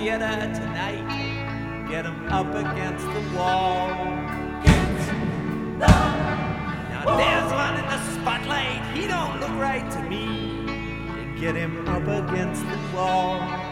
theater tonight. Get him up against the wall. Now there's one in the spotlight. He don't look right to me. Get him up against the wall.